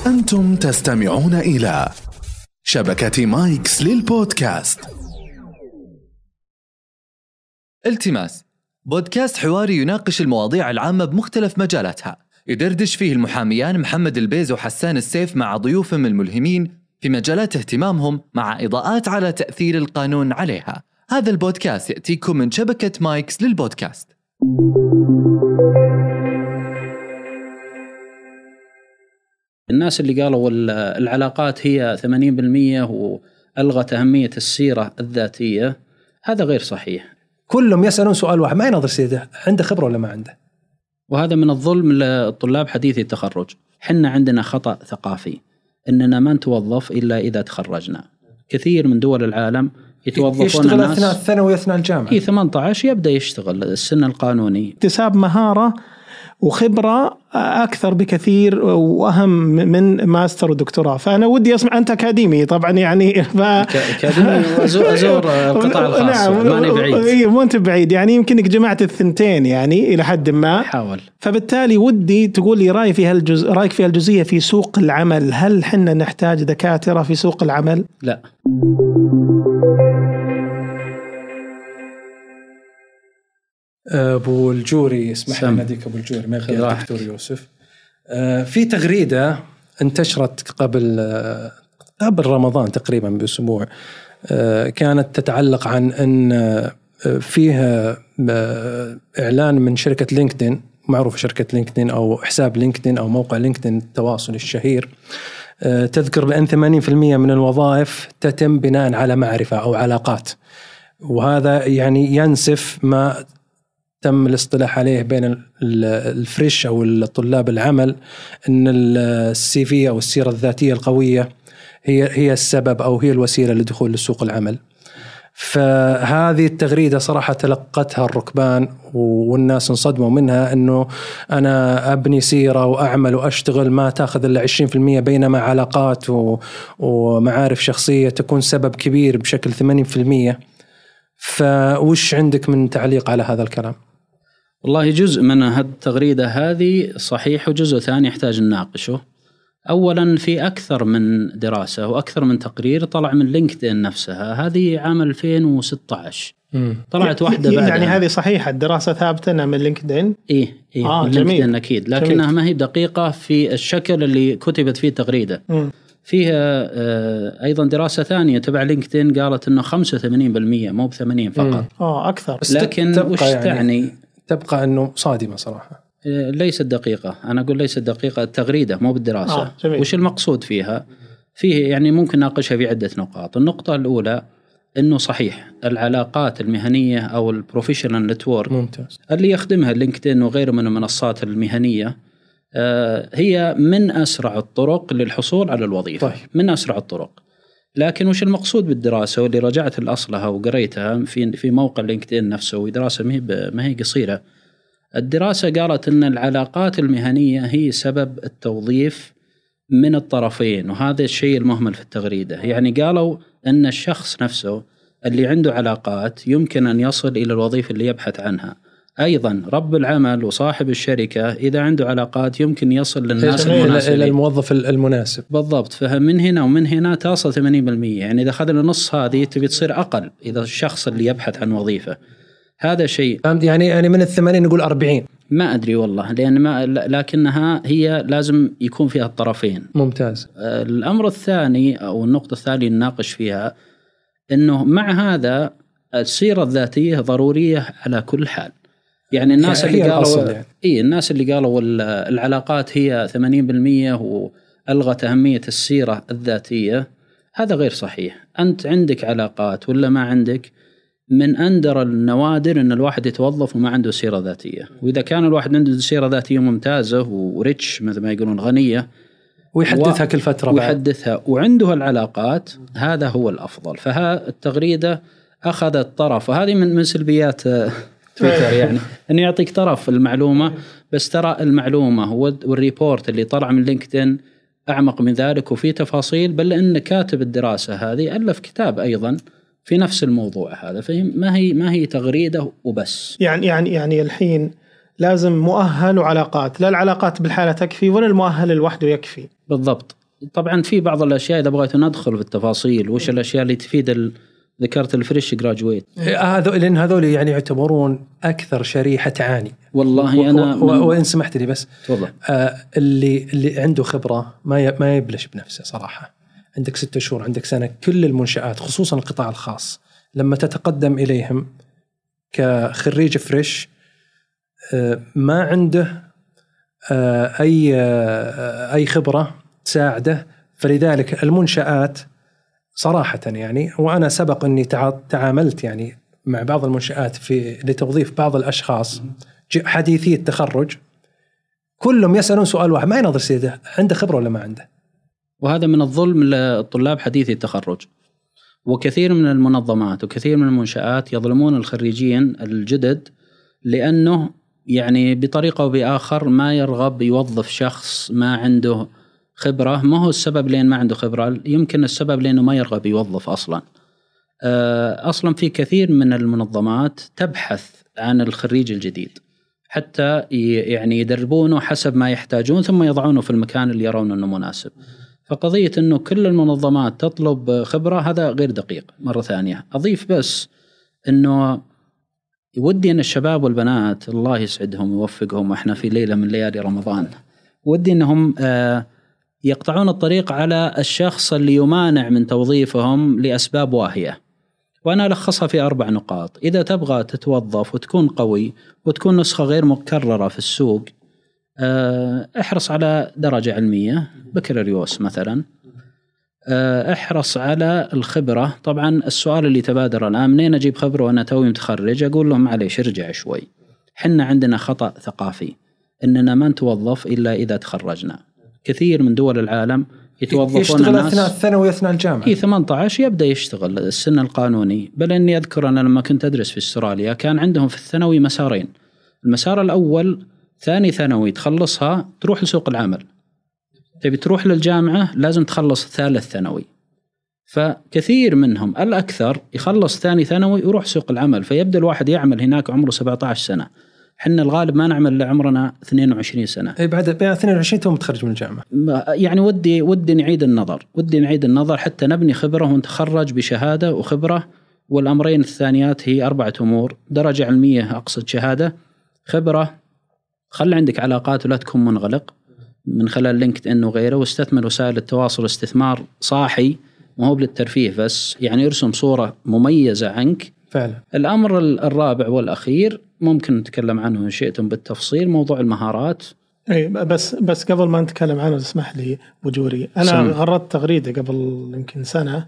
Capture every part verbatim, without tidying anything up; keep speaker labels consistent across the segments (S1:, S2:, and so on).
S1: أنتم تستمعون إلى شبكة مايكس للبودكاست.
S2: التماس، بودكاست حواري يناقش المواضيع العامة بمختلف مجالاتها، يدردش فيه المحاميان محمد البيز وحسان السيف مع ضيوفهم الملهمين في مجالات اهتمامهم، مع إضاءات على تأثير القانون عليها. هذا البودكاست يأتيكم من شبكة مايكس للبودكاست.
S3: الناس اللي قالوا العلاقات هي ثمانين بالمئة وألغت أهمية السيرة الذاتية، هذا غير صحيح.
S4: كلهم يسألون سؤال واحد: ما ينظر سيده، عنده خبرة ولا ما عنده؟
S3: وهذا من الظلم للطلاب حديثي التخرج. حنا عندنا خطأ ثقافي إننا ما نتوظف إلا إذا تخرجنا. كثير من دول العالم يتوظفون
S4: يشتغل أثناء الثانوي أثناء الجامعة.
S3: في ثمانية عشر يبدأ يشتغل السن القانوني.
S5: اكتساب مهارة وخبرة أكثر بكثير وأهم من ماستر ودكتوراه. فأنا ودي أسمع أنت أكاديمي طبعا، يعني ف...
S3: أكاديمي أزور القطاع الخاص.
S5: نعم،
S3: ماني بعيد.
S5: إيه مو أنت بعيد، يعني يمكنك جمعت الثنتين يعني إلى حد ما.
S3: حاول.
S5: فبالتالي ودي تقول لي رأي في هالجزء، رأيك في هالجزئية في سوق العمل. هل حنا نحتاج دكاترة في سوق العمل؟
S3: لا.
S4: أبو الجوري، اسمح لي ناديك أبو الجوري، ما يبقى الدكتور يوسف. في تغريدة انتشرت قبل قبل رمضان تقريبا بأسبوع، كانت تتعلق عن أن فيها إعلان من شركة لينكدين، معروف شركة لينكدين أو حساب لينكدين أو موقع لينكدين التواصل الشهير، تذكر بأن ثمانين بالمئة من الوظائف تتم بناء على معرفة أو علاقات، وهذا يعني ينسف ما تم الاصطلاح عليه بين الفريش أو الطلاب العمل أن السي في أو السيرة الذاتية القوية هي هي السبب أو هي الوسيلة لدخول لسوق العمل. فهذه التغريدة صراحة تلقتها الركبان والناس انصدموا منها، أنه أنا أبني سيرة وأعمل وأشتغل ما تأخذ إلا عشرين بالمئة، بينما علاقات ومعارف شخصية تكون سبب كبير بشكل ثمانين بالمئة. فوش عندك من تعليق على هذا الكلام؟
S3: والله جزء من هذه التغريدة هذه صحيح، وجزء ثاني يحتاج نناقشه. أولا، في أكثر من دراسة وأكثر من تقرير طلع من لينكدين نفسها، هذه عام ألفين وستة عشر مم. طلعت واحدة بعدها.
S5: يعني هذه صحيحة، الدراسة ثابتة من لينكدين؟
S3: إيه إيه
S5: آه
S3: من لينكدين أكيد، لكنها جميل. ما هي دقيقة في الشكل اللي كتبت فيه التغريدة. مم. فيها أيضا دراسة ثانية تبع لينكدين قالت إنه خمسة وثمانين بالمئة مو بثمانين فقط.
S5: آه أكثر.
S3: لكن وش يعني تعني؟
S4: تبقى إنه صادمة صراحة.
S3: ليست دقيقة، أنا أقول ليست دقيقة، التغريدة مو بالدراسة.
S5: آه
S3: وش المقصود فيها؟ فيه يعني ممكن ناقشها في عدة نقاط. النقطة الأولى إنه صحيح العلاقات المهنية أو البروفيشنال نتورك اللي يخدمها لينكدين وغيره من المنصات المهنية هي من أسرع الطرق للحصول على الوظيفة. طيب. من أسرع الطرق. لكن وش المقصود بالدراسة، واللي رجعت لأصلها وقريتها في في موقع لينكدين نفسه، ودراسة ما هي ما هي قصيرة. الدراسة قالت أن العلاقات المهنية هي سبب التوظيف من الطرفين، وهذا الشيء المهمل في التغريدة. يعني قالوا أن الشخص نفسه اللي عنده علاقات يمكن أن يصل إلى الوظيفة اللي يبحث عنها. أيضا رب العمل وصاحب الشركة إذا عنده علاقات يمكن يصل للناس المناسبين،
S4: إلى الموظف المناسب.
S3: بالضبط. فمن هنا ومن هنا تصل ثمانين بالمئة. يعني إذا أخذنا نص هذه تبي تصير أقل إذا الشخص اللي يبحث عن وظيفة. هذا شيء
S4: يعني يعني من الثمانين نقول أربعين،
S3: ما أدري والله، لأن ما لكنها هي لازم يكون فيها الطرفين.
S4: ممتاز.
S3: الأمر الثاني أو النقطة الثانية نناقش فيها إنه مع هذا السيرة الذاتية ضرورية على كل حال. يعني الناس اللي قالوا يعني. إيه الناس اللي قالوا العلاقات هي ثمانين بالمئة وألغت أهمية السيرة الذاتية، هذا غير صحيح. أنت عندك علاقات ولا ما عندك، من أندر النوادر أن الواحد يتوظف وما عنده سيرة ذاتية. وإذا كان الواحد عنده سيرة ذاتية ممتازة وريتش مثل ما يقولون غنية
S4: ويحدثها و... كل فترة
S3: ويحدثها وعنده العلاقات، هذا هو الأفضل. فها التغريدة أخذت طرف، وهذه من من سلبيات تويتر يعني أنه يعطيك طرف المعلومة، بس ترى المعلومة والريبورت اللي طلع من لينكدين أعمق من ذلك وفي تفاصيل، بل أن كاتب الدراسة هذه ألف كتاب أيضا في نفس الموضوع هذا. فما هي ما هي تغريدة وبس.
S5: يعني يعني يعني الحين لازم مؤهل وعلاقات، لا العلاقات بالحالة تكفي ولا المؤهل لوحده يكفي.
S3: بالضبط. طبعا في بعض الأشياء إذا بغيت ندخل في التفاصيل وش الأشياء اللي تفيد ال... ذكرت الفريش جراجويت،
S4: هذول لأن هذول يعني يعتبرون أكثر شريحة تعاني.
S3: والله
S4: و...
S3: أنا
S4: و... و... وإن سمحت لي بس
S3: آه
S4: اللي اللي عنده خبرة ما ي... ما يبلش بنفسه صراحة. عندك ستة شهور، عندك سنة، كل المنشآت خصوصا القطاع الخاص لما تتقدم إليهم كخريج فريش ما عنده أي أي خبرة تساعده. فلذلك المنشآت صراحة يعني، وأنا سبق أني تعاملت يعني مع بعض المنشآت في لتوظيف بعض الأشخاص حديثي التخرج، كلهم يسألون سؤال واحد: ما ينظر سيده عنده خبرة ولا ما عنده؟
S3: وهذا من الظلم للطلاب حديثي التخرج. وكثير من المنظمات وكثير من المنشآت يظلمون الخريجين الجدد لأنه يعني بطريقة أو بآخر ما يرغب يوظف شخص ما عنده خبرة. ما هو السبب لأن ما عنده خبرة، يمكن السبب لأنه ما يرغب يوظف أصلا. أصلا في كثير من المنظمات تبحث عن الخريج الجديد حتى يعني يدربونه حسب ما يحتاجون ثم يضعونه في المكان اللي يرون أنه مناسب. فقضية أنه كل المنظمات تطلب خبرة هذا غير دقيق. مرة ثانية أضيف بس أنه ودي أن الشباب والبنات الله يسعدهم ويوفقهم، وإحنا في ليلة من ليالي رمضان، ودي أنهم يقطعون الطريق على الشخص اللي يمانع من توظيفهم لأسباب واهية. وأنا ألخصها في أربع نقاط. إذا تبغى تتوظف وتكون قوي وتكون نسخة غير مكررة في السوق، احرص على درجة علمية بكالوريوس مثلا، احرص على الخبرة. طبعا السؤال اللي تبادر الآن: منين أجيب خبرة وأنا توي متخرج؟ أقول لهم معليش ارجع شوي، حنا عندنا خطأ ثقافي إننا ما نتوظف إلا إذا تخرجنا. كثير من دول العالم يتوظفون
S4: يشتغل
S3: الناس
S4: أثناء الثانوي أثناء الجامعة،
S3: في ثمانية عشر يبدأ يشتغل السن القانوني. بل إني أذكر أنا لما كنت أدرس في استراليا كان عندهم في الثانوي مسارين. المسار الأول ثاني ثانوي تخلصها تروح لسوق العمل، تبي تروح للجامعة لازم تخلص ثالث ثانوي. فكثير منهم الأكثر يخلص ثاني ثانوي ويروح سوق العمل، فيبدأ الواحد يعمل هناك عمره سبعة عشر سنة. حنا الغالب ما نعمل لعمرنا اثنين وعشرين سنة.
S4: أي بعد بعد اثنين وعشرين توم متخرج من الجامعة.
S3: يعني ودي ودي نعيد النظر، ودي نعيد النظر حتى نبني خبرة ونتخرج بشهادة وخبرة. والأمرين الثانيات هي أربعة أمور: درجة علمية، أقصد شهادة، خبرة، خلي عندك علاقات ولا تكون منغلق من خلال لينكد إن وغيره، واستثمر وسائل التواصل استثمار صاحي ما هو بالترفيه بس، يعني ارسم صورة مميزة عنك
S4: فعلا.
S3: الأمر الرابع والأخير ممكن نتكلم عنه إن شئتم بالتفصيل، موضوع المهارات.
S5: أي بس بس قبل ما نتكلم عنه اسمح لي بجوري، أنا سم. غردت تغريدة قبل يمكن سنة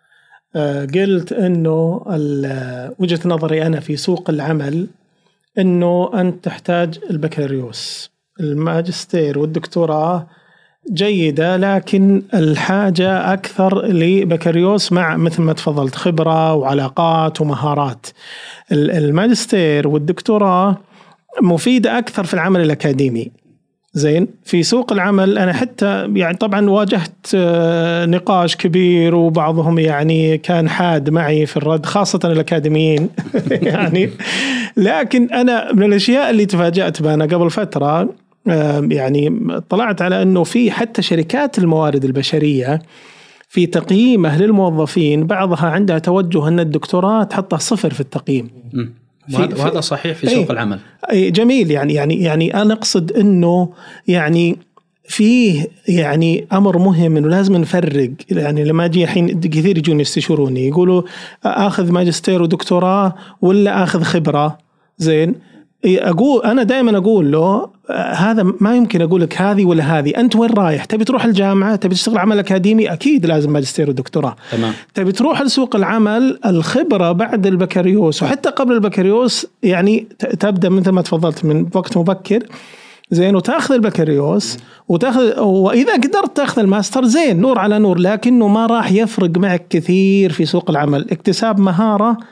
S5: قلت إنه وجهة نظري أنا في سوق العمل إنه أنت تحتاج البكالوريوس، الماجستير والدكتوراه جيدة، لكن الحاجة أكثر لبكالوريوس مع مثل ما تفضلت خبرة وعلاقات ومهارات. الماجستير والدكتوراه مفيدة أكثر في العمل الأكاديمي. زين في سوق العمل أنا حتى يعني طبعا واجهت نقاش كبير وبعضهم يعني كان حاد معي في الرد، خاصة الأكاديميين يعني. لكن أنا من الأشياء اللي تفاجأت بها قبل فترة يعني طلعت على أنه في حتى شركات الموارد البشرية في تقييمه للموظفين بعضها عندها توجه أن الدكتوراه تحطها صفر في التقييم.
S3: وهذا صحيح في سوق العمل.
S5: أي جميل. يعني يعني يعني أنا أقصد أنه يعني فيه يعني أمر مهم إنه لازم نفرق. يعني لما أجي الحين كثير يجون يستشوروني يقولوا أخذ ماجستير ودكتوراه ولا أخذ خبرة. زين أقول أنا دائما أقول له هذا ما يمكن أقول لك هذه ولا هذه. أنت وين رايح؟ تبي تروح الجامعة؟ تبي تشتغل عمل أكاديمي؟ أكيد لازم ماجستير ودكتوراه.
S3: تمام.
S5: تبي تروح لسوق العمل؟ الخبرة بعد البكالوريوس وحتى قبل البكالوريوس يعني تبدأ مثل ما تفضلت من وقت مبكر. زين وتأخذ البكالوريوس وتأخذ، وإذا قدرت تأخذ الماستر زين نور على نور، لكنه ما راح يفرق معك كثير في سوق العمل. اكتساب مهارة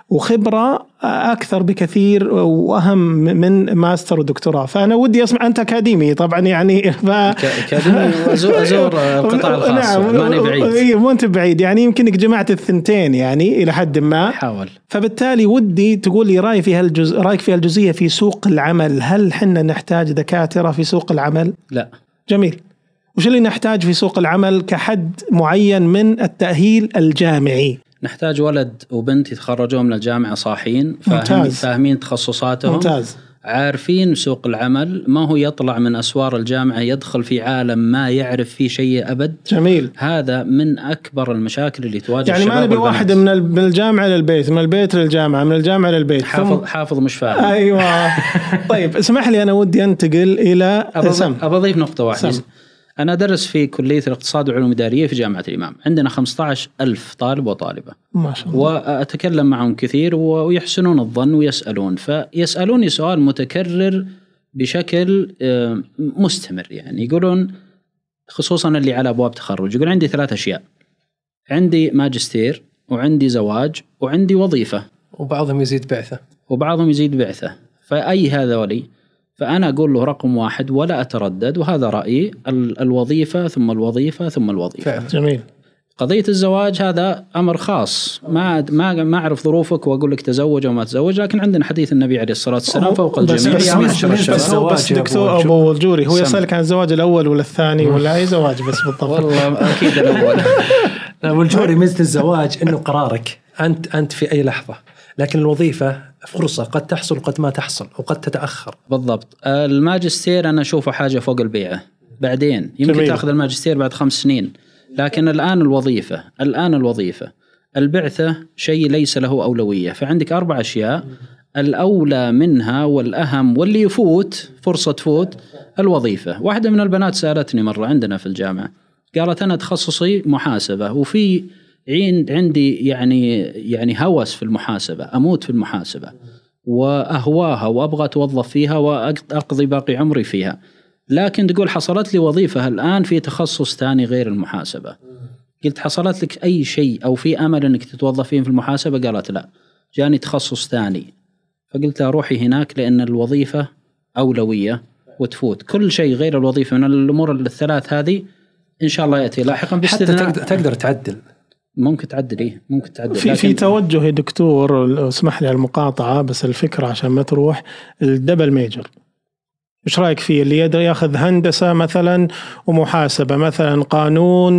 S5: وخبرة أكثر بكثير وأهم من ماستر ودكتوراه. فأنا ودي أسمع، أنت أكاديمي طبعا يعني ف...
S3: أكاديمي وأزور أزور القطاع الخاص. نعم ماني بعيد،
S5: مو أنت بعيد يعني، يمكنك جمعت الثنتين يعني إلى حد ما.
S3: حاول.
S5: فبالتالي ودي تقول لي رأي في هالجز... رأيك في الجزئية في سوق العمل. هل حنا نحتاج دكاترة في سوق العمل؟
S3: لا.
S5: جميل. وش اللي نحتاج في سوق العمل كحد معين من التأهيل الجامعي؟
S3: نحتاج ولد وبنت يتخرجوا من الجامعة صاحين، فاهمين, فاهمين تخصصاتهم،
S5: ممتاز.
S3: عارفين سوق العمل، ما هو يطلع من أسوار الجامعة يدخل في عالم ما يعرف فيه شيء أبد.
S5: جميل.
S3: هذا من أكبر المشاكل اللي تواجه
S5: يعني ما نبي واحد من الجامعة للبيت، من البيت للجامعة، من الجامعة للبيت،
S3: حافظ ثم... حافظ مش فاهم.
S5: أيوة. طيب اسمح لي، أنا ودي أنتقل إلى
S3: أبغى أضيف نقطة واحدة. سم. أنا أدرس في كلية الاقتصاد والعلوم الإدارية في جامعة الإمام، عندنا خمسة عشر ألف طالب وطالبة
S5: ما شاء الله،
S3: وأتكلم معهم كثير ويحسنون الظن ويسألون، فيسألوني سؤال متكرر بشكل مستمر، يعني يقولون خصوصا اللي على أبواب تخرج، يقول عندي ثلاث أشياء، عندي ماجستير وعندي زواج وعندي وظيفة،
S4: وبعضهم يزيد بعثة
S3: وبعضهم يزيد بعثة، فأي هذا ولي؟ فأنا أقول له رقم واحد ولا أتردد، وهذا رأيي، الوظيفة ثم الوظيفة ثم الوظيفة.
S5: جميل.
S3: قضية الزواج هذا أمر خاص، ما ما ما أعرف ظروفك وأقول لك تزوج أو ما تزوج، لكن عندنا حديث النبي عليه الصلاة والسلام فوق الجميع.
S5: بس, بس, بس, بس, بس دكتور أبو الجوري هو يسألك عن الزواج الأول ولا الثاني ولا أي زواج بس بالضبط؟
S3: والله أكيد الأول.
S4: أبو الجوري ميزة الزواج إنه قرارك أنت أنت في أي لحظة، لكن الوظيفة فرصة قد تحصل وقد ما تحصل وقد تتأخر.
S3: بالضبط. الماجستير أنا أشوفه حاجة فوق البيعة، بعدين يمكن جميل. تأخذ الماجستير بعد خمس سنين، لكن الآن الوظيفة الآن الوظيفة البعثة شيء ليس له أولوية. فعندك أربع أشياء، الأولى منها والأهم واللي يفوت فرصة تفوت الوظيفة. واحدة من البنات سألتني مرة عندنا في الجامعة، قالت أنا تخصصي محاسبة وفي عندي يعني يعني هوس في المحاسبة، أموت في المحاسبة وأهواها وأبغى أتوظف فيها وأقضي باقي عمري فيها، لكن تقول حصلت لي وظيفة الآن في تخصص ثاني غير المحاسبة. قلت حصلت لك أي شيء أو في أمل أنك تتوظفين في المحاسبة؟ قالت لا، جاني تخصص ثاني. فقلت روحي هناك لأن الوظيفة أولوية وتفوت، كل شيء غير الوظيفة من الأمور الثلاث هذه إن شاء الله يأتي لاحقا باستثناء.
S4: حتى تقدر تعدل،
S3: ممكن تعدل إيه ممكن تعدل.
S5: في في توجه يا دكتور، اسمح لي المقاطعة بس الفكرة عشان ما تروح، الدبل ميجر إيش رأيك فيه؟ اللي يقدر يأخذ هندسة مثلا ومحاسبة مثلا، قانون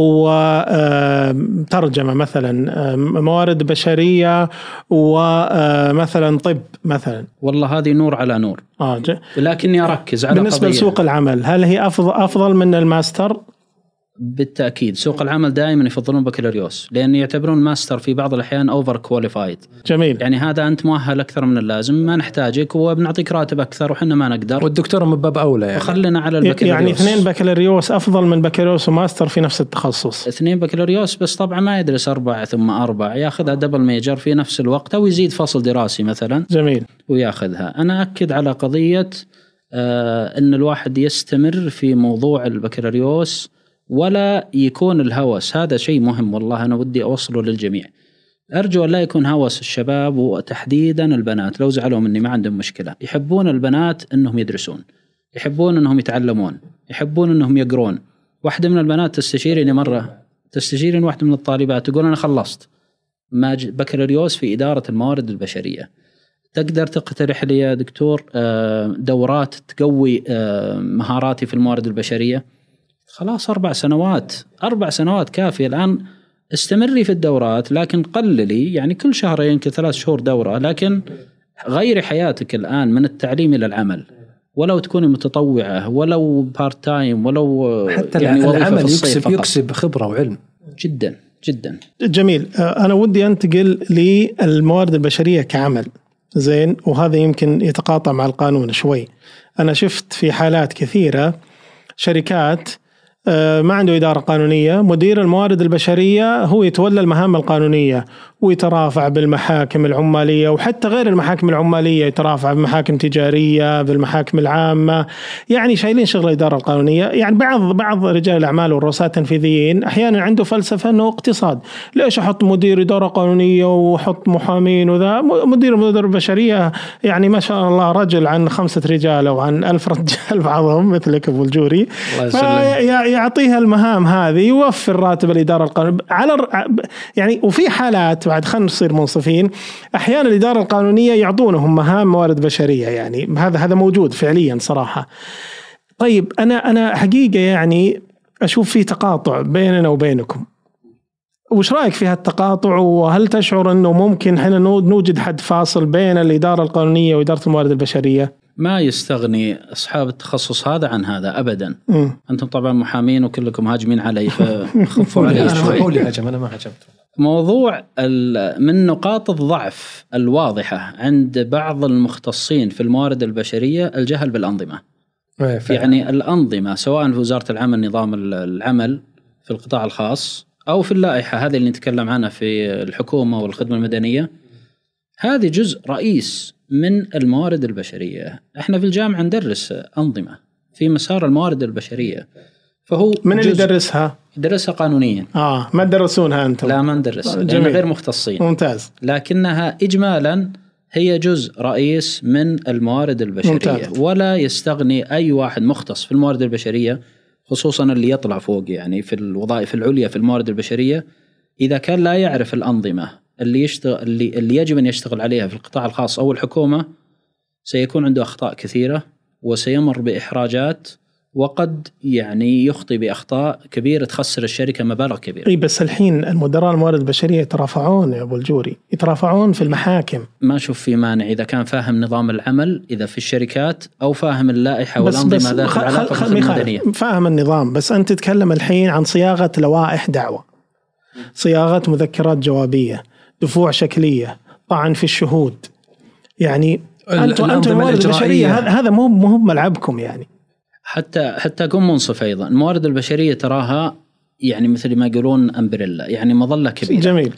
S5: وترجمة مثلا، موارد بشرية ومثلا طب مثلا.
S3: والله هذه نور على نور.
S5: آه
S3: لكني أركز على
S5: بالنسبة
S3: قضية.
S5: لسوق العمل هل هي أفضل أفضل من الماستر؟
S3: بالتأكيد سوق العمل دائما يفضلون بكالوريوس، لأن يعتبرون ماستر في بعض الأحيان أوفر كواليفايد.
S5: جميل.
S3: يعني هذا أنت مؤهل أكثر من اللازم، ما نحتاجك وبنعطيك راتب أكثر وحنا ما نقدر،
S4: والدكتور من باب أولى يعني.
S3: وخلنا على البكالوريوس.
S5: يعني اثنين بكالوريوس أفضل من بكالوريوس وماستر في نفس التخصص.
S3: اثنين بكالوريوس بس طبعا ما يدرس أربعة ثم أربعة، يأخذها دبل ميجر في نفس الوقت أو يزيد فصل دراسي مثلا.
S5: جميل.
S3: ويأخذها. أنا أكد على قضية آه أن الواحد يستمر في موضوع البكالوريوس ولا يكون الهوس، هذا شيء مهم والله أنا ودي أوصله للجميع. أرجو أن لا يكون هوس الشباب وتحديدا البنات، لو زعلوا مني ما عندهم مشكلة، يحبون البنات أنهم يدرسون، يحبون أنهم يتعلمون، يحبون أنهم يقرون. واحدة من البنات تستشيرني مرة، تستشيرني واحدة من الطالبات تقول أنا خلصت بكالوريوس في إدارة الموارد البشرية، تقدر تقترح لي يا دكتور دورات تقوي مهاراتي في الموارد البشرية؟ خلاص أربع سنوات أربع سنوات كافية. الآن استمري في الدورات، لكن قللي يعني كل شهرين كثلاث شهور دورة، لكن غيري حياتك الآن من التعليم إلى العمل، ولو تكوني متطوعة ولو بارت تايم ولو
S4: حتى
S3: يعني
S4: العمل يكسب يكسب خبرة وعلم.
S3: جدا جدا
S5: جميل. أنا ودي أنتقل للموارد البشرية كعمل زين، وهذا يمكن يتقاطع مع القانون شوي. أنا شفت في حالات كثيرة شركات ما عنده إدارة قانونية، مدير الموارد البشرية هو يتولى المهام القانونية، ويترافع بالمحاكم العمالية، وحتى غير المحاكم العمالية يترافع بمحاكم تجارية، بالمحاكم العامة. يعني شايلين شغل الإدارة القانونية. يعني بعض بعض رجال الأعمال والرؤساء التنفيذيين أحيانا عنده فلسفة أنه اقتصاد، ليش أحط مدير إدارة قانونية وأحط محامين وذا؟ مدير مدير البشرية يعني ما شاء الله رجل عن خمسة رجال أو عن ألف رجال بعضهم مثلك أبو الجوري، فيعطيها المهام هذه، يوفر راتب الإدارة القانونية على يعني. وفي حالات بعد خلينا نصير منصفين، أحيانا الإدارة القانونية يعطونهم مهام موارد بشرية، يعني هذا هذا موجود فعليا صراحة. طيب أنا أنا حقيقة يعني أشوف في تقاطع بيننا وبينكم، وش رأيك في هالتقاطع؟ وهل تشعر أنه ممكن حين نوجد حد فاصل بين الإدارة القانونية وإدارة الموارد البشرية؟
S3: ما يستغني أصحاب التخصص هذا عن هذا أبدا. م. أنتم طبعا محامين وكلكم هاجمين علي فخفوا علي شوي.
S4: أنا ما هاجم، أنا ما هاجمت.
S3: موضوع من نقاط الضعف الواضحة عند بعض المختصين في الموارد البشرية الجهل بالأنظمة. يعني الأنظمة سواء في وزارة العمل، نظام العمل في القطاع الخاص، أو في اللائحة هذه اللي نتكلم عنها في الحكومة والخدمة المدنية، هذه جزء رئيس من الموارد البشرية. احنا في الجامعة ندرس أنظمة في مسار الموارد البشرية، فهو
S5: من اللي يدرسها؟
S3: يدرسها قانونيا.
S5: آه ما تدرسونها أنتم؟
S3: لا ما ندرس، لأن غير مختصين.
S5: ممتاز.
S3: لكنها إجمالا هي جزء رئيس من الموارد البشرية. ممتاز. ولا يستغني أي واحد مختص في الموارد البشرية، خصوصا اللي يطلع فوق يعني في الوظائف العليا في الموارد البشرية، إذا كان لا يعرف الأنظمة اللي يشتغل اللي اللي يجب أن يشتغل عليها في القطاع الخاص أو الحكومة، سيكون عنده أخطاء كثيرة وسيمر بإحراجات، وقد يعني يخطي بأخطاء كبيرة تخسر الشركة مبالغ كبيرة.
S5: إيه بس الحين المدراء الموارد البشرية يترافعون يا أبو الجوري، يترافعون في المحاكم.
S3: ما أشوف في مانع إذا كان فاهم نظام العمل إذا في الشركات، أو فاهم اللائحة والأنظمة ذات العلاقة بالمدنية.
S5: فاهم النظام، بس أنت تتكلم الحين عن صياغة لوائح دعوة، صياغة مذكرات جوابية، دفوع شكلية، طعن في الشهود. يعني أنتم أنتم الموارد البشرية هذا مو مو ملعبكم يعني.
S3: حتى حتى أكون منصف أيضا، الموارد البشرية تراها يعني مثل ما يقولون أمبريلا، يعني مظلة كبيرة.
S5: جميل.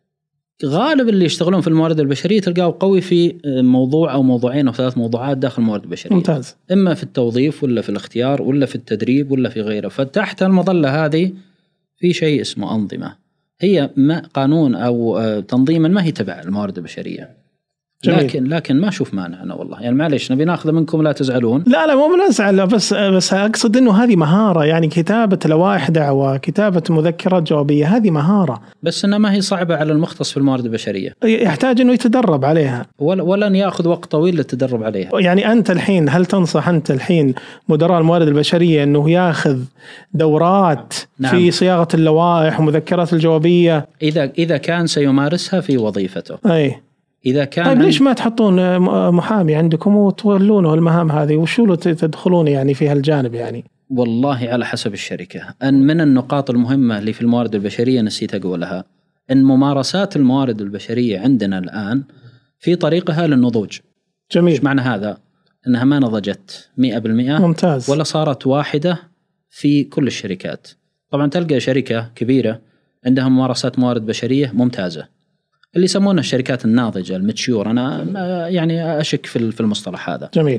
S3: غالب اللي يشتغلون في الموارد البشرية تلقاه قوي في موضوع أو موضوعين أو ثلاث موضوعات داخل الموارد البشرية.
S5: ممتاز.
S3: إما في التوظيف ولا في الاختيار ولا في التدريب ولا في غيره. فتحت المظلة هذه في شيء اسمه أنظمة، هي ما قانون أو تنظيما ما هي تبع الموارد البشرية. جميل. لكن لكن ما أشوف مانع أنا والله، يعني معليش نبي ناخذ منكم لا تزعلون.
S5: لا لا مو بنزعل، بس بس أقصد إنه هذه مهارة، يعني كتابة لوائح دعوة، كتابة مذكرات جوابية، هذه مهارة.
S3: بس إنها ما هي صعبة على المختص في الموارد البشرية،
S5: يحتاج إنه يتدرب عليها،
S3: ولا ولن يأخذ وقت طويل للتدرب عليها.
S5: يعني أنت الحين هل تنصح أنت الحين مدراء الموارد البشرية إنه يأخذ دورات نعم. في صياغة اللوائح ومذكرات الجوابية
S3: إذا إذا كان سيمارسها في وظيفته؟
S5: أي.
S3: إذا كان
S5: طيب ليش ما تحطون محامي عندكم وتولونه المهام هذه، وشو له تدخلون يعني في هالجانب؟ يعني
S3: والله على حسب الشركة. أن من النقاط المهمة اللي في الموارد البشرية نسيت أقولها، أن ممارسات الموارد البشرية عندنا الآن في طريقها للنضوج.
S5: جميل.
S3: إيش معنى هذا؟ أنها ما نضجت مئة بالمئة.
S5: ممتاز.
S3: ولا صارت واحدة في كل الشركات. طبعا تلقى شركة كبيرة عندها ممارسات موارد بشرية ممتازة، اللي يسمونها الشركات الناضجة المتشور، أنا يعني أشك في المصطلح هذا.
S5: جميل.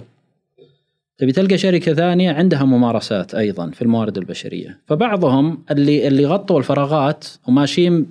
S3: تبي تلقى شركة ثانية عندها ممارسات أيضا في الموارد البشرية، فبعضهم اللي اللي غطوا الفراغات وماشيين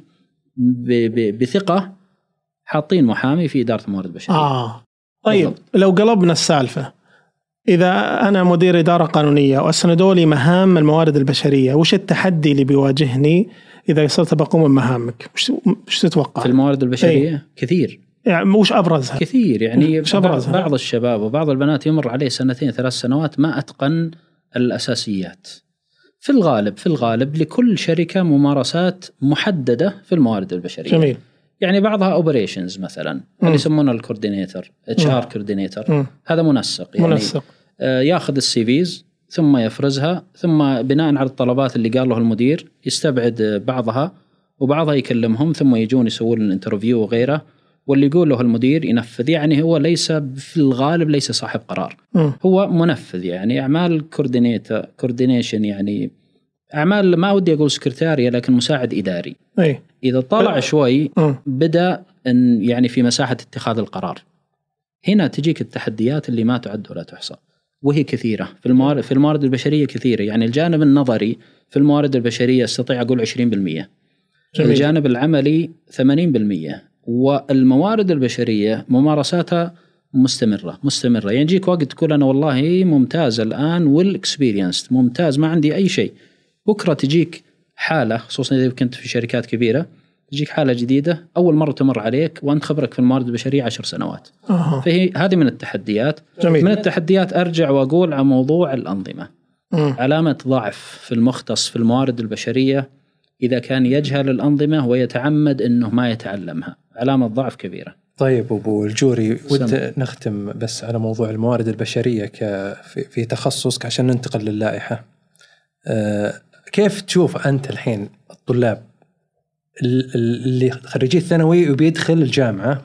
S3: بثقة حاطين محامي في إدارة الموارد البشرية.
S5: آه طيب بالضبط. لو قلبنا السالفة، إذا أنا مدير إدارة قانونية وأسندوا لي مهام الموارد البشرية، وش التحدي اللي بيواجهني إذا صرت بقوم بمهامك؟ وش تتوقع
S3: في الموارد البشرية؟ أي. كثير.
S5: يعني وش أبرزها؟
S3: كثير يعني
S5: أبرزها؟
S3: بعض الشباب وبعض البنات يمر عليه سنتين ثلاث سنوات ما أتقن الأساسيات. في الغالب في الغالب لكل شركة ممارسات محددة في الموارد البشرية.
S5: جميل.
S3: يعني بعضها اوبريشنز مثلا اللي يسمونه الكوردينيتور، اتش ار كوردينيتور، هذا منسق يعني
S5: منسق.
S3: آه ياخذ السي فيز ثم يفرزها، ثم بناء على الطلبات اللي قال له المدير يستبعد بعضها، وبعضها يكلمهم ثم يجون يسوون الانترفيو وغيره، واللي يقول له المدير ينفذ. يعني هو ليس في الغالب ليس صاحب قرار،
S5: م.
S3: هو منفذ. يعني اعمال كوردينيتور كوردينيشن، يعني اعمال ما ودي اقول سكرتارية لكن مساعد اداري.
S5: أي.
S3: إذا طلع شوي بدأ إن يعني في مساحة اتخاذ القرار. هنا تجيك التحديات اللي ما تعد ولا تحصى، وهي كثيرة في الموارد في الموارد البشرية كثيرة. يعني الجانب النظري في الموارد البشرية استطيع أقول عشرين بالمئة، الجانب العملي ثمانين بالمئة، والموارد البشرية ممارساتها مستمرة مستمرة. يعني يجيك وقت تقول أنا والله ممتاز الآن والإكسبيرينس ممتاز ما عندي أي شيء، بكرة تجيك حالة، خصوصا إذا كنت في شركات كبيرة، تجيك حالة جديدة أول مرة تمر عليك وأنت خبرك في الموارد البشرية عشر سنوات. أه. فهي هذه من التحديات. جميل. من التحديات أرجع وأقول على موضوع الأنظمة. م. علامة ضعف في المختص في الموارد البشرية إذا كان يجهل الأنظمة ويتعمد أنه ما يتعلمها، علامة ضعف كبيرة.
S4: طيب أبو الجوري، ود نختم بس على موضوع الموارد البشرية في تخصصك عشان ننتقل للائحة. أه كيف تشوف أنت الحين الطلاب اللي خريجي الثانوي وبيدخل الجامعة،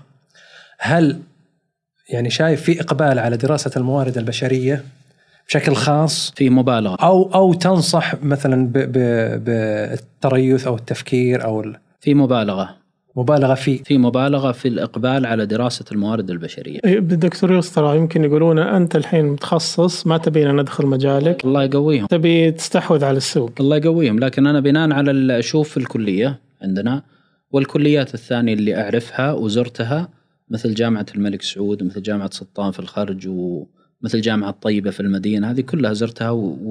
S4: هل يعني شايف في إقبال على دراسة الموارد البشرية بشكل خاص
S3: في مبالغة،
S4: أو أو تنصح مثلا بالتريث أو التفكير أو
S3: في مبالغة
S4: مبالغة في
S3: في مبالغة في الإقبال على دراسة الموارد البشرية؟
S5: الدكتور يسطر يمكن يقولون أنت الحين متخصص ما تبينا ندخل مجالك،
S3: الله يقويهم،
S5: تبي تستحوذ على السوق،
S3: الله يقويهم. لكن أنا بناء على أشوف الكلية عندنا والكليات الثانية اللي أعرفها وزرتها، مثل جامعة الملك سعود ومثل جامعة سلطان في الخارج ومثل جامعة طيبة في المدينة، هذه كلها زرتها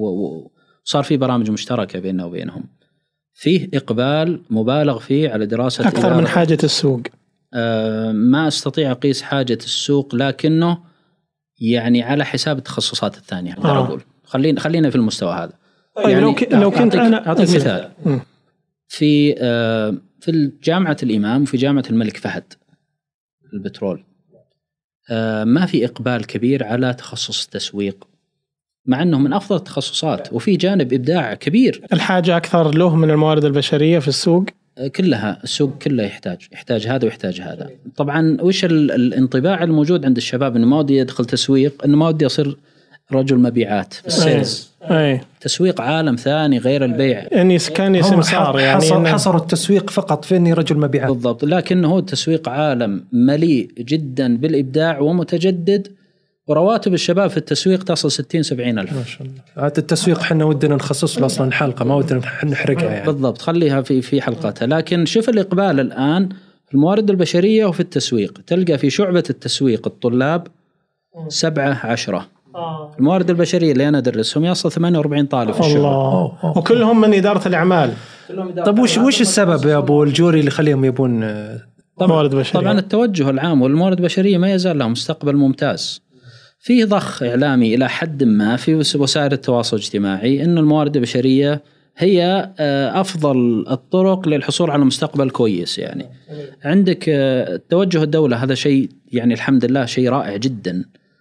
S3: وصار في برامج مشتركة بيننا وبينهم. فيه إقبال مبالغ فيه على دراسة
S5: أكثر من حاجة السوق.
S3: آه ما أستطيع أقيس حاجة السوق، لكنه يعني على حساب التخصصات الثانية. أقدر آه. أقول خلينا خلينا في المستوى هذا.
S5: طيب يعني لو, ك... لو كنت
S3: أعطيك
S5: أنا
S3: أعطيك مثال. م. في آه في جامعة الإمام وفي جامعة الملك فهد البترول، آه ما في إقبال كبير على تخصص التسويق، مع أنه من أفضل التخصصات وفي جانب إبداع كبير.
S5: الحاجة أكثر له من الموارد البشرية في السوق
S3: كلها، السوق كله يحتاج يحتاج هذا ويحتاج هذا. طبعا وش الانطباع الموجود عند الشباب إنه ما ودي يدخل تسويق، إنه ما ودي أصير رجل مبيعات في السيلز.
S5: أي.
S3: تسويق عالم ثاني غير البيع.
S5: يعني كان سمسار، يعني
S4: حصر, حصر التسويق فقط في إني رجل مبيعات.
S3: بالضبط، لكن هو التسويق عالم مليء جدا بالإبداع ومتجدد، ورواتب الشباب في التسويق تصل ستين سبعين ألف.
S4: ما شاء الله. هذا التسويق حنا ودنا نخصص له أصلا حلقة، ما ودنا نحرقها يعني.
S3: بالضبط، خليها في في حلقتها. لكن شوف الإقبال الآن في الموارد البشرية وفي التسويق، تلقى في شعبة التسويق الطلاب سبعة عشرة. الموارد البشرية اللي أنا أدرسهم يصل ثمانية وأربعين طالب في الشهر.
S5: الله. وكلهم من إدارة الأعمال.
S4: طب وش وش السبب يا أبو الجوري اللي خليهم يبون
S3: موارد بشرية؟ طبعا التوجه العام والموارد البشرية ما يزال لها مستقبل ممتاز. فيه ضخ إعلامي إلى حد ما في وسائل التواصل الاجتماعي إنه الموارد البشرية هي أفضل الطرق للحصول على مستقبل كويس. يعني عندك توجه الدولة، هذا شيء يعني الحمد لله شيء رائع جدا،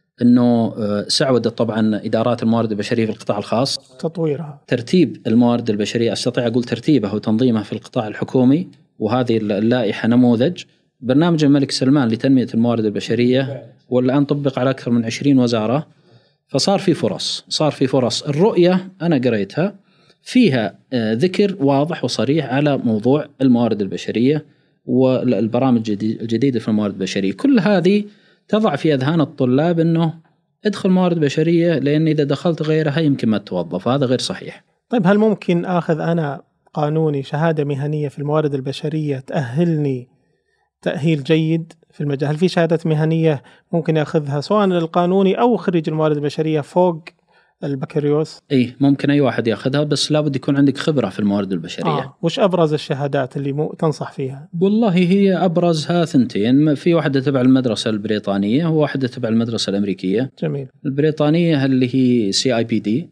S3: إنه سعودت طبعا إدارات الموارد البشرية في القطاع الخاص
S5: تطويرها،
S3: ترتيب الموارد البشرية، أستطيع أقول ترتيبها وتنظيمها في القطاع الحكومي، وهذه اللائحة نموذج. برنامج الملك سلمان لتنمية الموارد البشرية والآن طبق على أكثر من عشرين وزارة، فصار في فرص صار في فرص الرؤية أنا قريتها فيها ذكر واضح وصريح على موضوع الموارد البشرية والبرامج الجديدة في الموارد البشرية. كل هذه تضع في أذهان الطلاب أنه ادخل موارد بشرية، لأن إذا دخلت غيرها يمكن ما تتوظف، هذا غير صحيح.
S5: طيب هل ممكن أخذ أنا قانوني شهادة مهنية في الموارد البشرية تأهلني تأهيل جيد في المجال؟ هل في شهادة مهنية ممكن يأخذها سواء القانوني أو خريج الموارد البشرية فوق البكالوريوس؟
S3: إيه ممكن أي واحد يأخذها، بس لابد يكون عندك خبرة في الموارد البشرية.
S5: آه. وش أبرز الشهادات اللي مو تنصح فيها؟
S3: والله هي أبرزها ثنتين، في واحدة تبع المدرسة البريطانية وواحدة تبع المدرسة الأمريكية.
S5: جميل.
S3: البريطانية اللي هي سي آي بي دي،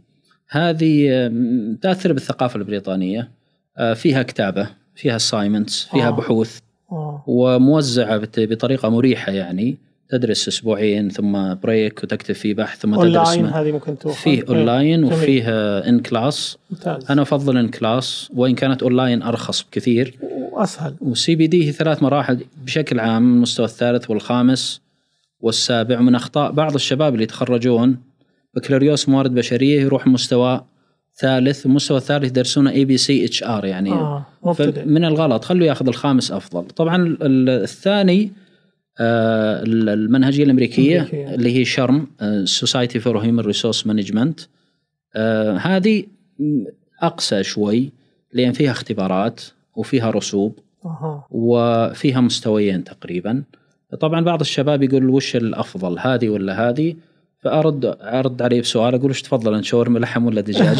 S3: هذه تأثر بالثقافة البريطانية، فيها كتابة، فيها assignments، فيها آه. بحوث آه. وموزعة بطريقة مريحة، يعني تدرس أسبوعين ثم بريك وتكتب فيه بحث ثم تدرس.
S5: أونلاين هذه ممكن توفر.
S3: فيه أونلاين وفيه إن كلاس. ممتاز. أنا أفضل إن كلاس، وإن كانت أونلاين أرخص بكثير
S5: وأسهل.
S3: والسي بي دي هي ثلاث مراحل بشكل عام، المستوى الثالث والخامس والسابع. من أخطاء بعض الشباب اللي يتخرجون بكالوريوس موارد بشرية يروح مستوى ثالث، المستوى الثالث يدرسونه اي بي سي اتش ار يعني
S5: آه.
S3: من الغلط، خلوا ياخذ الخامس افضل. طبعا الثاني آه المنهجيه الامريكيه أمريكية. اللي هي شرم سوسايتي فور هيومن ريسورس مانجمنت، هذه اقسى شوي لان فيها اختبارات وفيها رسوب
S5: أه.
S3: وفيها مستويين تقريبا. طبعا بعض الشباب يقول وش الافضل هذه ولا هذه، فأرد أرد عليه بسؤال أقول وش تفضل أن شاورما لحم ولا دجاج؟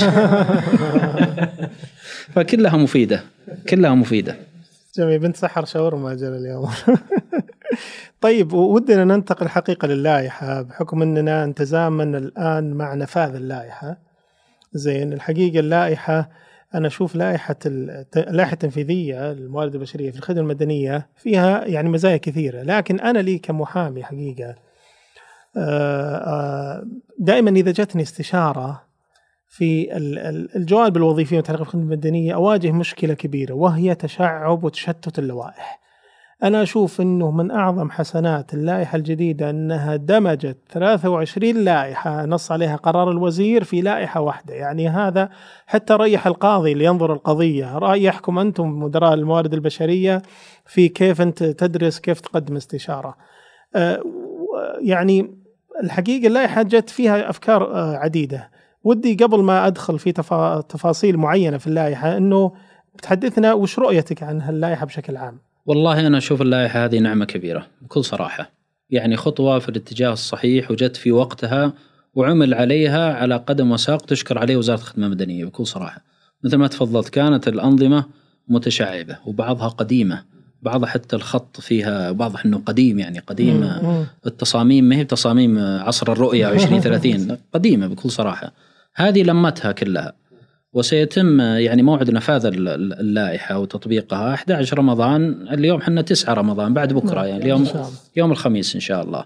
S3: فكلها مفيدة، كلها مفيدة.
S5: جميل، بنت سحر شاورما أجل اليوم. طيب، ودنا ننتقل حقيقة للائحة بحكم أننا نتزامن الآن مع نفاذ اللائحة. زين، الحقيقة اللائحة أنا أشوف لائحة اللائحة التنفيذية للموارد البشرية في الخدمة المدنية فيها يعني مزايا كثيرة، لكن أنا لي كمحامي حقيقة دائما إذا جتني استشارة في الجوانب الوظيفية والتعليق بالخدمة المدنية أواجه مشكلة كبيرة، وهي تشعب وتشتت اللوائح. أنا أشوف أنه من أعظم حسنات اللائحة الجديدة أنها دمجت ثلاثة وعشرين لائحة نص عليها قرار الوزير في لائحة واحدة. يعني هذا حتى ريح القاضي اللي ينظر القضية، ريحكم أنتم مدراء الموارد البشرية في كيف أنت تدرس، كيف تقدم استشارة. يعني الحقيقة اللائحة جت فيها أفكار عديدة. ودي قبل ما أدخل في تفاصيل معينة في اللائحة أنه بتحدثنا وش رؤيتك عن هاللائحة بشكل عام؟
S3: والله أنا أشوف اللائحة هذه نعمة كبيرة بكل صراحة، يعني خطوة في الاتجاه الصحيح وجت في وقتها وعمل عليها على قدم وساق، تشكر عليه وزارة الخدمة المدنية بكل صراحة. مثل ما تفضلت كانت الأنظمة متشعبة وبعضها قديمة، بعضها حتى الخط فيها واضح أنه قديم، يعني قديم التصاميم ما هي تصاميم عصر الرؤية عشرين ثلاثين، قديمة بكل صراحة. هذه لمتها كلها، وسيتم يعني موعد نفاذ اللائحة وتطبيقها أحد عشر رمضان. اليوم حنا تسعة رمضان، بعد بكرة يعني اليوم يوم الخميس إن شاء الله.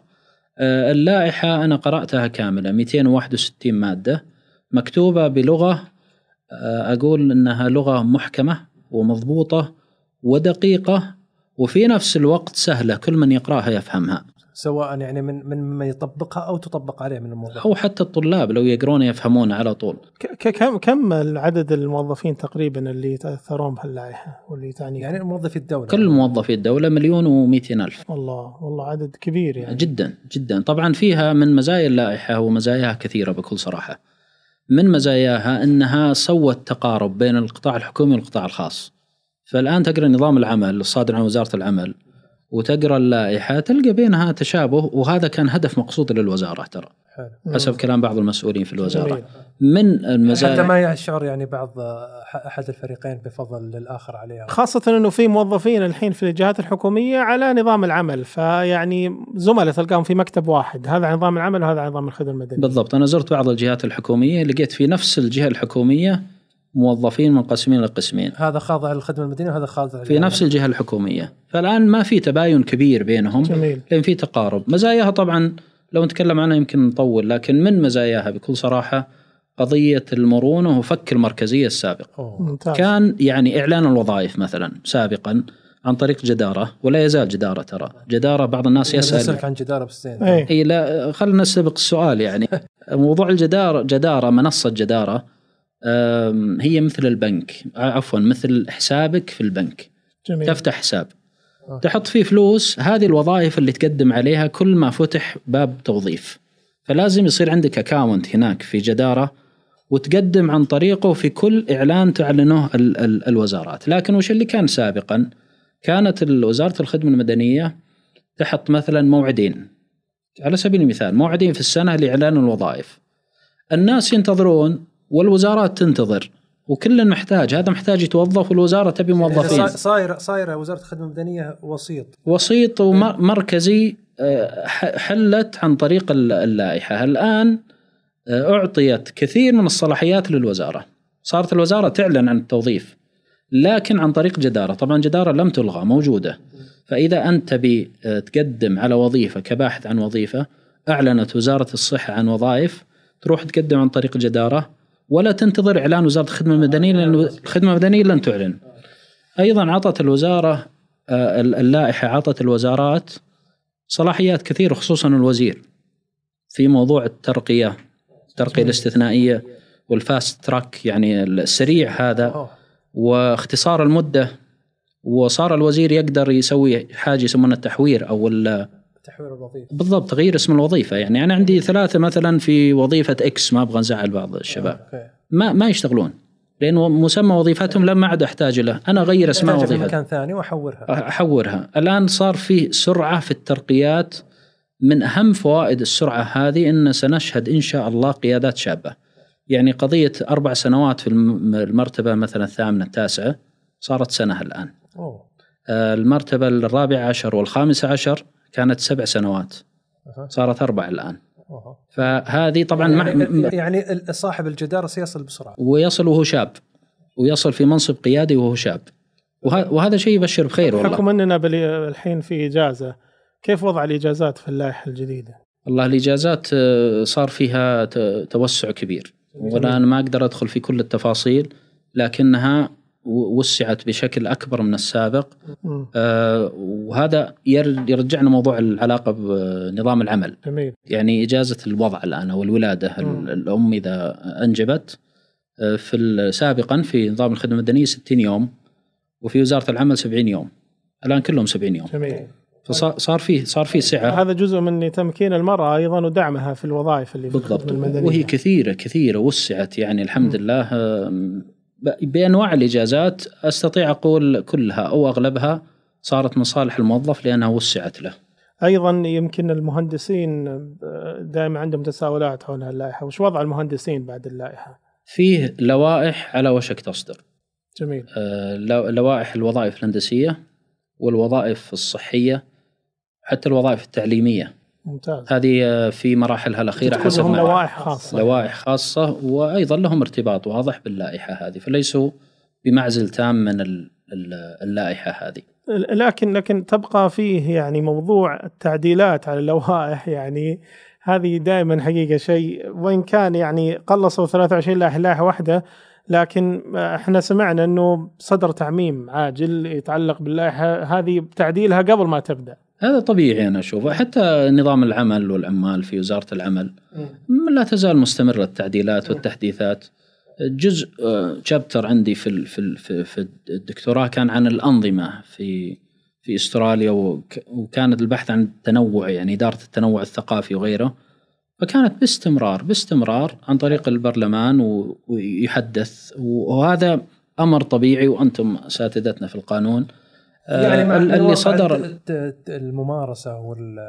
S3: اللائحة أنا قرأتها كاملة، مئتين وواحد وستين مادة مكتوبة بلغة أقول أنها لغة محكمة ومضبوطة ودقيقة، وفي نفس الوقت سهلة كل من يقرأها يفهمها،
S4: سواء يعني من من من يطبقها أو تطبق عليه من الموظفين،
S3: أو حتى الطلاب لو يقرون يفهمون على طول.
S5: كم كم العدد الموظفين تقريبا اللي يتأثرون بهاللائحة واللي تعني؟
S3: يعني موظفي الدولة، كل موظفي الدولة مليون ومئتين ألف.
S5: والله والله عدد كبير يعني.
S3: جدا جدا. طبعا فيها من مزايا اللائحة ومزاياها كثيرة بكل صراحة. من مزاياها أنها سوت تقارب بين القطاع الحكومي والقطاع الخاص. فالآن تقرأ نظام العمل الصادر عن وزارة العمل وتقرأ اللائحة تلقى بينها تشابه، وهذا كان هدف مقصود للوزارة ترى حسب كلام بعض المسؤولين في الوزارة. جميل. من المزايا
S4: حتى ما يشعر يعني بعض أحد الفريقين بفضل للآخر عليها،
S5: خاصة أنه في موظفين الحين في الجهات الحكومية على نظام العمل، فيعني زملاء تلقاهم في مكتب واحد، هذا نظام العمل وهذا نظام الخدمة المدنية.
S3: بالضبط. أنا زرت بعض الجهات الحكومية لقيت في نفس الجهة الحكومية موظفين منقسمين لقسمين،
S4: هذا خاضع للخدمة المدنية وهذا خاضع
S3: في نفس الجهة الحكومية. فالآن ما في تباين كبير بينهم.
S5: جميل.
S3: لأن في تقارب. مزاياها طبعا لو نتكلم عنها يمكن نطول، لكن من مزاياها بكل صراحة قضية المرونة وفك المركزية السابق.
S5: أوه.
S3: كان يعني إعلان الوظائف مثلا سابقا عن طريق جدارة، ولا يزال جدارة، ترى جدارة بعض الناس يسأل
S4: عن جدارة بالسين.
S3: اي لا خلنا نسبق السؤال. يعني موضوع الجدارة، جدارة منصة جدارة هي مثل البنك، عفوا مثل حسابك في البنك.
S5: جميل.
S3: تفتح حساب تحط فيه فلوس، هذه الوظائف اللي تقدم عليها كل ما فتح باب توظيف، فلازم يصير عندك اكاونت هناك في جدارة وتقدم عن طريقه في كل إعلان تعلنه ال ال الوزارات. لكن وش اللي كان سابقا؟ كانت وزارة الخدمة المدنية تحط مثلا موعدين، على سبيل المثال موعدين في السنة لإعلان الوظائف، الناس ينتظرون والوزارات تنتظر، وكل محتاج، هذا محتاج يتوظف والوزارة تبي موظفين.
S4: صايرة صايرة وزارة الخدمة المدنية وسيط
S3: وسيط ومركزي، حلت عن طريق اللائحة. الآن أعطيت كثير من الصلاحيات للوزارة، صارت الوزارة تعلن عن التوظيف لكن عن طريق جدارة. طبعا جدارة لم تلغى، موجودة. فإذا أنت تبي تقدم على وظيفة كباحث عن وظيفة، أعلنت وزارة الصحة عن وظائف، تروح تقدم عن طريق جدارة ولا تنتظر إعلان وزارة الخدمة المدنية، لأن الخدمة المدنية لن تعلن. أيضا عطت الوزارة اللائحة عطت الوزارات صلاحيات كثيرة، خصوصا الوزير في موضوع الترقية، الترقية الاستثنائية، والفاست تراك يعني السريع هذا واختصار المدة، وصار الوزير يقدر يسوي حاجة يسمونها التحوير أو
S4: تحوير الوظيفة.
S3: بالضبط، تغيير اسم الوظيفة. يعني أنا عندي ثلاثة مثلا في وظيفة إكس، ما أبغى نزعل بعض الشباب، ما ما يشتغلون لأنه مسمى وظيفتهم لما عاد أحتاج له، أنا أغير اسمها وظيفة
S4: في مكان ثاني وأحورها
S3: أحورها. الآن صار في سرعة في الترقيات. من أهم فوائد السرعة هذه أن سنشهد إن شاء الله قيادات شابة. يعني قضية أربع سنوات في المرتبة مثلا الثامنة التاسعة صارت سنة الآن.
S4: أوه.
S3: المرتبة الرابعة عشر والخامسة عشر كانت سبع سنوات، صارت أربع الآن.
S4: أوه.
S3: فهذه طبعا
S4: يعني, يعني صاحب الجدارة سيصل بسرعة،
S3: ويصل وهو شاب، ويصل في منصب قيادي وهو شاب، وهذا شيء يبشر بخير والله.
S5: بحكم أننا الحين في إجازة، كيف وضع الإجازات في اللائحة الجديدة؟
S3: والله الإجازات صار فيها توسع كبير، ولا أنا ما أقدر أدخل في كل التفاصيل، لكنها وسعت بشكل أكبر من السابق. آه وهذا يرجعنا موضوع العلاقة بنظام العمل.
S5: جميل.
S3: يعني إجازة الوضع الآن أو الولادة، م. الأم إذا أنجبت، في سابقا في نظام الخدمة المدنية ستين يوم، وفي وزارة العمل سبعين يوم، الآن كلهم سبعين يوم.
S5: جميل.
S3: فصار فيه صار فيه سعة.
S5: هذا جزء من تمكين المرأة أيضا ودعمها في الوظائف اللي
S3: بالضبط، وهي كثيرة كثيرة وسعت يعني الحمد م. لله بأنواع الإجازات. أستطيع أقول كلها أو أغلبها صارت من صالح الموظف لأنها وسعت له.
S5: أيضا يمكن المهندسين دائما عندهم تساؤلات حول اللائحة. وش وضع المهندسين بعد اللائحة؟
S3: فيه لوائح على وشك تصدر.
S5: جميل.
S3: آه لوائح الوظائف الهندسية والوظائف الصحية، حتى الوظائف التعليمية.
S5: ممتاز.
S3: هذه في مراحلها الأخيرة حسب
S5: لهم لوائح خاصة.
S3: لوائح خاصة، وأيضا لهم ارتباط واضح باللائحة هذه، فليسوا بمعزل تام من اللائحة هذه.
S5: لكن لكن تبقى فيه يعني موضوع التعديلات على اللوائح، يعني هذه دائما حقيقة شيء، وإن كان يعني قلصوا ثلاثة وعشرين لائحة لائحة واحدة، لكن احنا سمعنا انه صدر تعميم عاجل يتعلق باللائحة هذه تعديلها قبل ما تبدأ.
S3: هذا طبيعي أنا أشوفه. حتى نظام العمل والعمال في وزارة العمل لا تزال مستمرة التعديلات والتحديثات. جزء شابتر عندي في في في الدكتوراه كان عن الأنظمة في في أستراليا، وكانت البحث عن التنوع، يعني إدارة التنوع الثقافي وغيره، فكانت باستمرار باستمرار عن طريق البرلمان ويحدث، وهذا أمر طبيعي، وأنتم أساتذتنا في القانون.
S4: يعني اللي صدر الممارسة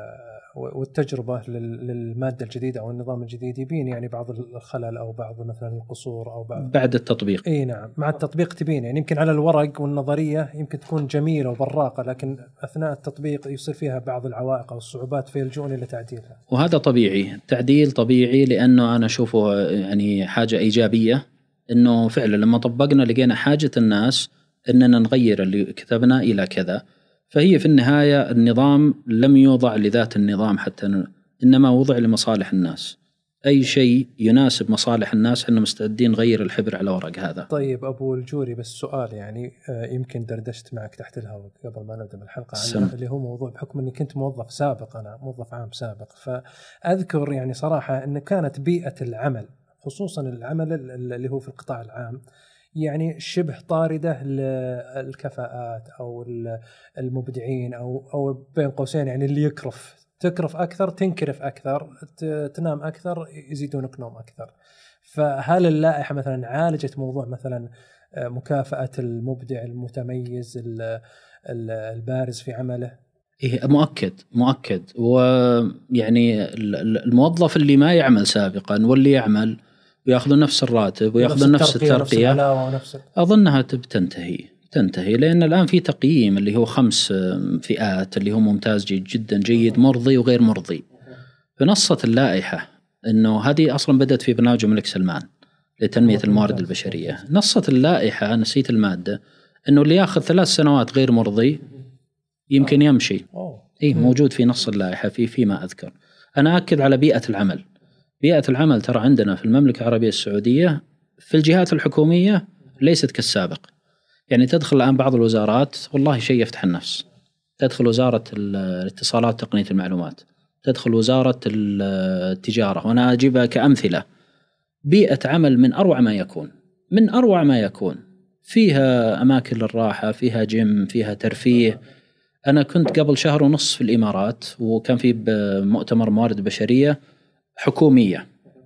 S4: والتجربة للمادة الجديدة أو النظام الجديد يبين يعني بعض الخلل أو بعض مثلا القصور أو بعض
S3: بعد التطبيق.
S4: إيه نعم، مع التطبيق تبين يعني يمكن على الورق والنظرية يمكن تكون جميلة وبراقة، لكن أثناء التطبيق يصير فيها بعض العوائق أو الصعوبات فيلجؤون إلى تعديلها.
S3: وهذا طبيعي، التعديل طبيعي، لأنه أنا أشوفه يعني حاجة إيجابية، إنه فعلا لما طبقنا لقينا حاجة الناس إننا نغير اللي كتبنا إلى كذا. فهي في النهاية النظام لم يوضع لذات النظام حتى، إنما وضع لمصالح الناس. أي شيء يناسب مصالح الناس إحنا مستعدين نغير الحبر على ورق هذا.
S4: طيب أبو الجوري، بس سؤال يعني يمكن دردشت معك تحت الهواء قبل ما نبدأ الحلقة عنه، اللي هو موضوع بحكم أني كنت موظف سابق، أنا موظف عام سابق، فأذكر يعني صراحة أن كانت بيئة العمل خصوصا العمل اللي هو في القطاع العام يعني شبه طاردة للكفاءات أو المبدعين أو أو بين قوسين يعني اللي يكرف تكرف أكثر، تنكرف أكثر، تنام أكثر، يزيدونك نوم أكثر. فهل اللائحة مثلا عالجت موضوع مثلا مكافأة المبدع المتميز البارز في عمله؟
S3: إيه مؤكد مؤكد. ويعني الموظف اللي ما يعمل سابقا واللي يعمل ويأخذون نفس الراتب ويأخذون نفس الترقية، نفس أظنها تنتهي تنتهي لأن الآن في تقييم اللي هو خمس فئات، اللي هو ممتاز، جيد جدا، جيد، مرضي، وغير مرضي. فنصت اللائحة إنه هذه أصلا بدأت في برنامج الملك سلمان لتنمية الموارد البشرية. نصت اللائحة، نسيت المادة، إنه اللي يأخذ ثلاث سنوات غير مرضي يمكن يمشي. إيه موجود في نص اللائحة في فيما أذكر. أنا أكد على بيئة العمل. بيئة العمل ترى عندنا في المملكة العربية السعودية في الجهات الحكومية ليست كالسابق. يعني تدخل الآن بعض الوزارات والله شيء يفتح النفس. تدخل وزارة الاتصالات وتقنية المعلومات، تدخل وزارة التجارة، وأنا أجيبها كأمثلة. بيئة عمل من أروع ما يكون، من أروع ما يكون، فيها أماكن للراحة، فيها جيم، فيها ترفيه. أنا كنت قبل شهر ونص في الإمارات، وكان في مؤتمر موارد بشرية حكومية.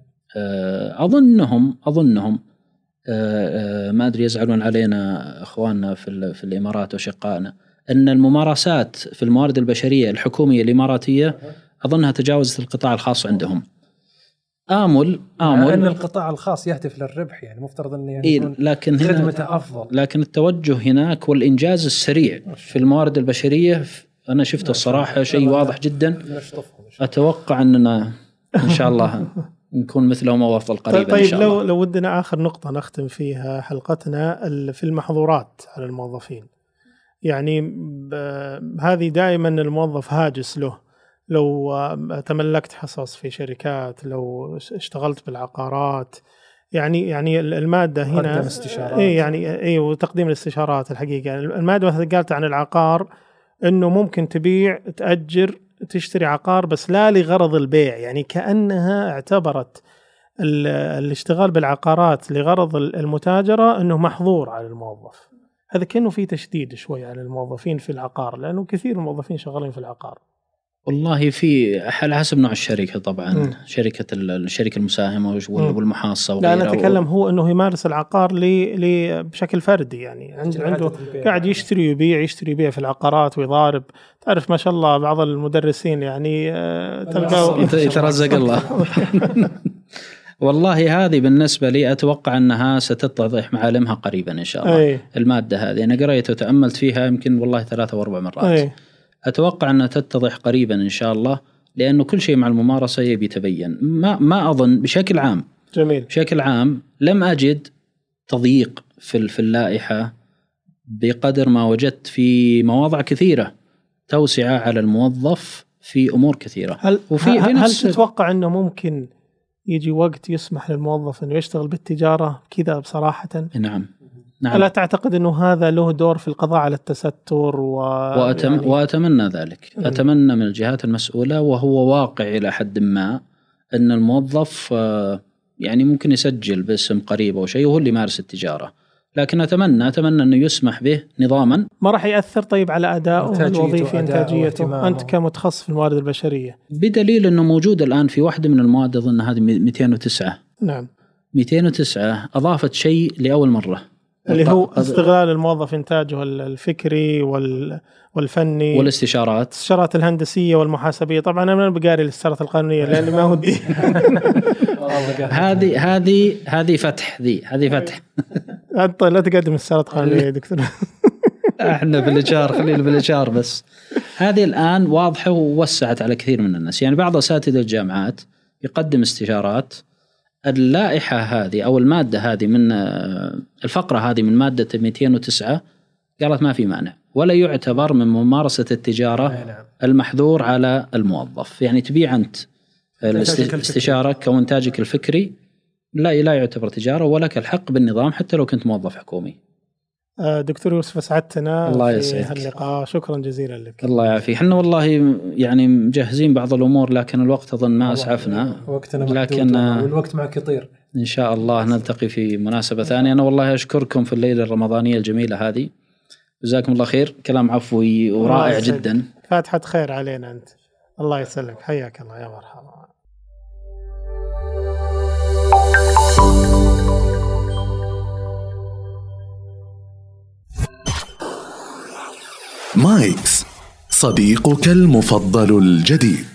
S3: أظنهم أظنهم ما أدري يزعلون علينا أخواننا في في الإمارات وشقائنا، أن الممارسات في الموارد البشرية الحكومية الإماراتية أظنها تجاوزت القطاع الخاص عندهم. آمل آمل
S4: أن القطاع الخاص يهدف للربح، يعني مفترض أن يعني
S3: إيه، لكن
S4: خدمته أفضل،
S3: لكن التوجه هناك والإنجاز السريع في الموارد البشرية أنا شفته الصراحة شيء واضح جدا. أتوقع أننا إن شاء الله نكون مثلهم أو أفضل قريبا.
S5: طيب
S3: إن شاء الله.
S5: لو لو ودنا آخر نقطة نختم فيها حلقتنا في المحظورات على الموظفين، يعني هذه دائما الموظف هاجس له. لو تملكت حصص في شركات، لو اشتغلت بالعقارات، يعني يعني المادة هنا إيه يعني إيه وتقديم الاستشارات. الحقيقة المادة مثلا قالت عن العقار إنه ممكن تبيع، تأجر، تشتري عقار بس لا لغرض البيع، يعني كأنها اعتبرت الاشتغال بالعقارات لغرض المتاجرة إنه محظور على الموظف. هذا كأنه في تشديد شوي على الموظفين في العقار، لأنه كثير الموظفين شغالين في العقار.
S3: والله في على حسب نوع الشركة طبعا. م. شركة الشركة المساهمة والمحاصة وغيرها.
S5: لا أنا أتكلم هو أنه يمارس العقار لي لي بشكل فردي، يعني عنده عنده قاعد يشتري ويبيع يشتري ويبيع في العقارات ويضارب. تعرف ما شاء الله بعض المدرسين يعني تلقاه
S3: يترزق الله. والله هذه بالنسبة لي أتوقع أنها ستتضح معالمها قريبا إن شاء الله. أي. المادة هذه أنا قرأت وتأملت فيها يمكن والله ثلاثة وأربع مرات. أي. أتوقع أنها تتضح قريبا إن شاء الله، لأنه كل شيء مع الممارسة يبي يتبين. ما ما أظن بشكل عام.
S5: جميل.
S3: بشكل عام لم أجد تضييق في في اللائحة بقدر ما وجدت في مواضع كثيرة توسعة على الموظف في أمور كثيرة.
S5: هل وفي هل, هل تتوقع أنه ممكن يجي وقت يسمح للموظف أنه يشتغل بالتجارة كذا بصراحة؟
S3: نعم. نعم.
S5: ألا تعتقد أنه هذا له دور في القضاء على التستر و...
S3: وأتم... يعني... وأتمنى ذلك. م. أتمنى من الجهات المسؤولة، وهو واقع إلى حد ما، أن الموظف يعني ممكن يسجل باسم قريب أو شيء وهو اللي يمارس التجارة، لكن أتمنى أتمنى أنه يسمح به نظاما.
S5: ما راح يأثر طيب على أدائه الوظيفي، إنتاجيته؟ أنت كمتخصص في الموارد البشرية،
S3: بدليل أنه موجود الآن في واحدة من المواد أظن هذه مئتين وتسعة.
S5: نعم.
S3: مئتين وتسعة أضافت شيء لأول مرة،
S5: اللي هو استغلال الموظف إنتاجه الفكري والفني
S3: والاستشارات،
S5: الاستشارات الهندسية والمحاسبية. طبعا أنا من بقاري الاستشارات القانونية لأن ما هو دي.
S3: هذه هذه هذه فتح ذي هذه فتح.
S5: أنت لا تقدم الاستشارات القانونية يا دكتور.
S3: احنا بالإشار خلينا بالإشار بس. هذه الآن واضحة ووسعت على كثير من الناس، يعني بعض أساتذة الجامعات يقدم استشارات. اللائحة هذه أو المادة هذه من الفقرة هذه من مادة مئتين وتسعة قالت ما في مانع، ولا يعتبر من ممارسة التجارة المحظور على الموظف. يعني تبيع أنت الاستشارة أو إنتاجك الفكري لا لا يعتبر تجارة، ولك الحق بالنظام حتى لو كنت موظف حكومي.
S5: دكتور يوسف أسعدتنا
S3: الله
S5: في هاللقاء، شكرا جزيلا لك.
S3: الله يعافيك. احنا والله يعني مجهزين بعض الأمور لكن الوقت أظن ما أسعفنا،
S4: لكن والوقت معك يطير.
S3: إن شاء الله نلتقي في مناسبة ثانية. أنا والله أشكركم في الليلة الرمضانية الجميلة هذه، جزاكم الله خير، كلام عفوي ورائع جدا.
S5: فاتحة خير علينا أنت، الله يسلمك، حياك الله، يا مرحبا.
S1: مايكس صديقك المفضل الجديد.